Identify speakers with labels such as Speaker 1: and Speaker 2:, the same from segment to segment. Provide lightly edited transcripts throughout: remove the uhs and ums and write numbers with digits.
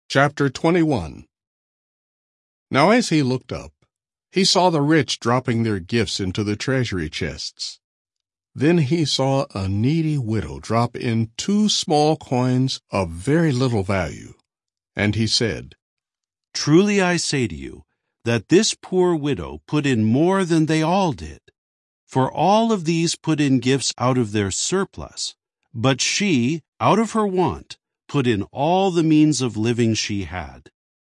Speaker 1: Chapter 21. Now as he looked up, he saw the rich dropping their gifts into the treasury chests. Then he saw a needy widow drop in 2 small coins of very little value. And he said,
Speaker 2: "Truly I say to you, that this poor widow put in more than they all did. For all of these put in gifts out of their surplus, but she, out of her want, put in all the means of living she had."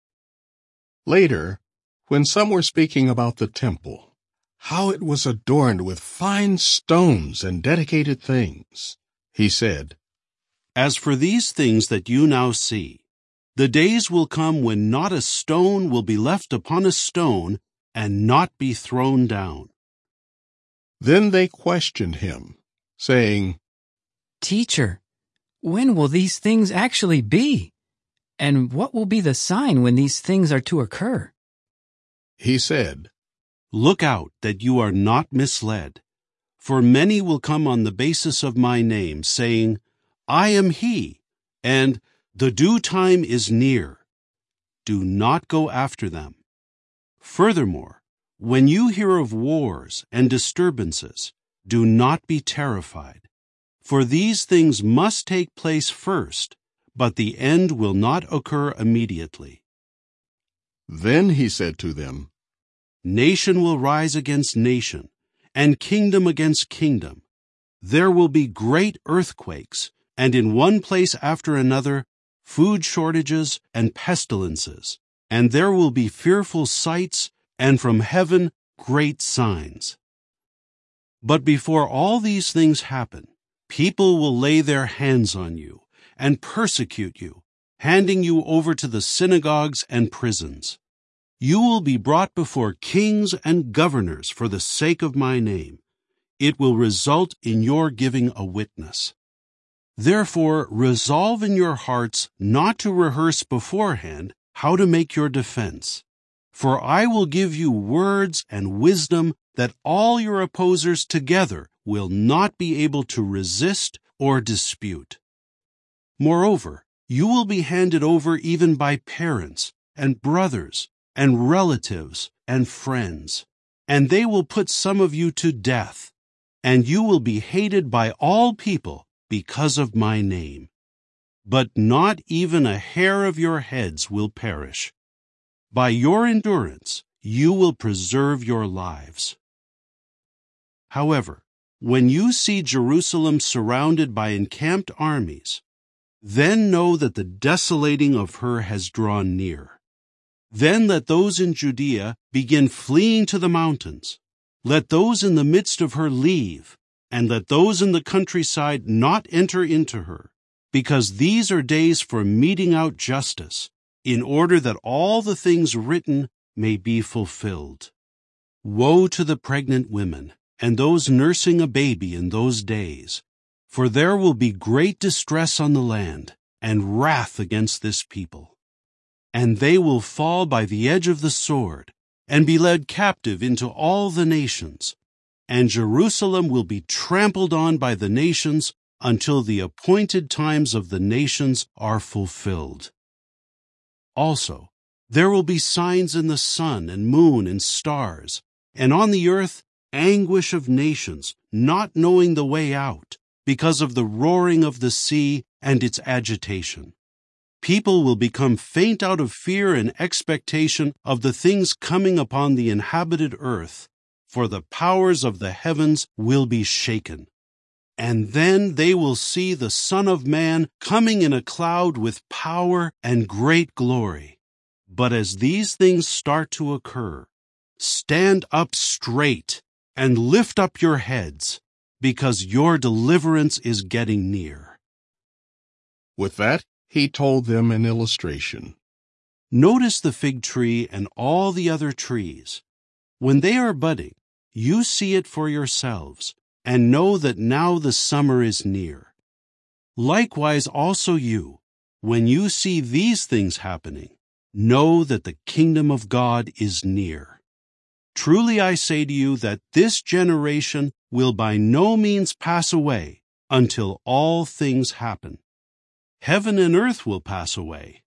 Speaker 1: Later, when some were speaking about the temple, how it was adorned with fine stones and dedicated things, he said,
Speaker 2: "As for these things that you now see, the days will come when not a stone will be left upon a stone and not be thrown down."
Speaker 1: Then they questioned him, saying,
Speaker 3: "Teacher, when will these things actually be? And what will be the sign when these things are to occur?"
Speaker 1: He said,
Speaker 2: "Look out that you are not misled. For many will come on the basis of my name, saying, 'I am he,' and 'the due time is near.' Do not go after them. Furthermore, when you hear of wars and disturbances, do not be terrified. For these things must take place first, but the end will not occur immediately."
Speaker 1: Then he said to them,
Speaker 2: "Nation will rise against nation, and kingdom against kingdom. There will be great earthquakes, and in one place after another, food shortages and pestilences, and there will be fearful sights, and from heaven great signs. But before all these things happen, people will lay their hands on you and persecute you, handing you over to the synagogues and prisons. You will be brought before kings and governors for the sake of my name. It will result in your giving a witness. Therefore, resolve in your hearts not to rehearse beforehand how to make your defense. For I will give you words and wisdom that all your opposers together will not be able to resist or dispute. Moreover, you will be handed over even by parents and brothers and relatives and friends, and they will put some of you to death, and you will be hated by all people because of my name. But not even a hair of your heads will perish. By your endurance, you will preserve your lives. However, when you see Jerusalem surrounded by encamped armies, then know that the desolating of her has drawn near. Then let those in Judea begin fleeing to the mountains. Let those in the midst of her leave, and let those in the countryside not enter into her, because these are days for meting out justice, in order that all the things written may be fulfilled. Woe to the pregnant women and those nursing a baby in those days, for there will be great distress on the land and wrath against this people. And they will fall by the edge of the sword and be led captive into all the nations, and Jerusalem will be trampled on by the nations until the appointed times of the nations are fulfilled. Also, there will be signs in the sun and moon and stars, and on the earth anguish of nations, not knowing the way out, because of the roaring of the sea and its agitation. People will become faint out of fear and expectation of the things coming upon the inhabited earth, for the powers of the heavens will be shaken. And then they will see the Son of Man coming in a cloud with power and great glory. But as these things start to occur, stand up straight and lift up your heads, because your deliverance is getting near."
Speaker 1: With that, he told them an illustration.
Speaker 2: Notice the fig tree and all the other trees. When they are budding, you see it for yourselves, and know that now the summer is near. Likewise also you, when you see these things happening, know that the kingdom of God is near. Truly I say to you that this generation will by no means pass away until all things happen. Heaven and earth will pass away,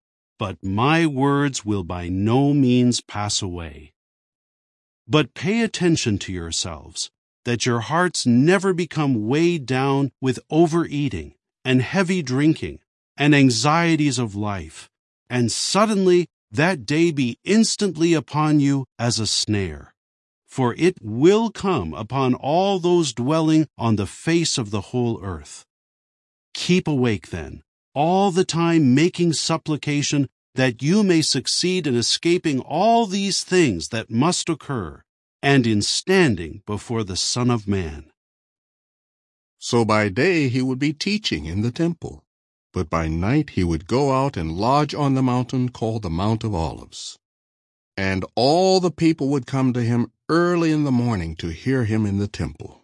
Speaker 2: but my words will by no means pass away. But pay attention to yourselves, that your hearts never become weighed down with overeating and heavy drinking and anxieties of life, and suddenly that day be instantly upon you as a snare. For it will come upon all those dwelling on the face of the whole earth. Keep awake then, all the time making supplication, that you may succeed in escaping all these things that must occur, and in standing before the Son of Man.
Speaker 1: So by day he would be teaching in the temple, but by night he would go out and lodge on the mountain called the Mount of Olives. And all the people would come to him early in the morning to hear him in the temple.